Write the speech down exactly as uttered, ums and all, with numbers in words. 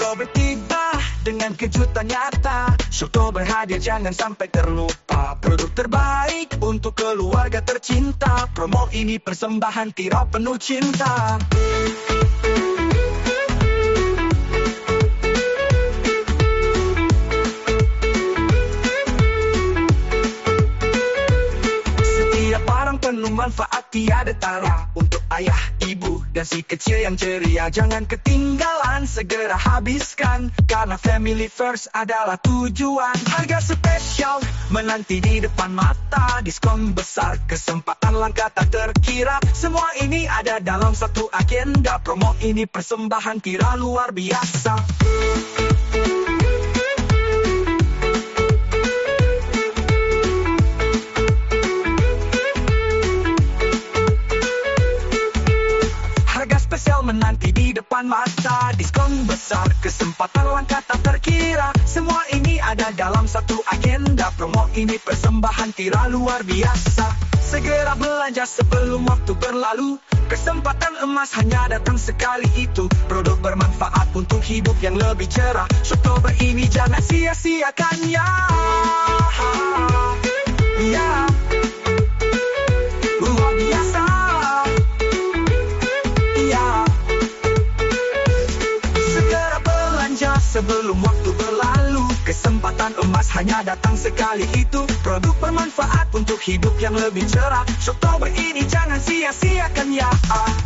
Oktober tiba dengan kejutan nyata. Oktober hadir, jangan sampai terlupa. Produk terbaik untuk keluarga tercinta. Promo ini persembahan Tira penuh cinta. Setiap barang penuh manfaat tiada tara. Untuk ayah, ibu, dan si kecil yang ceria, jangan ketinggalan, segera habiskan. Karena family first adalah tujuan. Harga spesial menanti di depan mata. Diskon besar, kesempatan langka tak terkira. Semua ini ada dalam satu agenda. Promo ini persembahan Tira luar biasa. Spesial menanti di depan mata. Diskon besar, kesempatan langka tak terkira. Semua ini ada dalam satu agenda. Promo ini persembahan Tira luar biasa. Segera belanja sebelum waktu berlalu. Kesempatan emas hanya datang sekali itu. Produk bermanfaat untuk hidup yang lebih cerah. Oktober ini jangan sia-siakan ya. Ya, luar biasa. Sebelum waktu berlalu, kesempatan emas hanya datang sekali itu. Produk bermanfaat untuk hidup yang lebih cerah. Oktober ini jangan sia-siakan ya.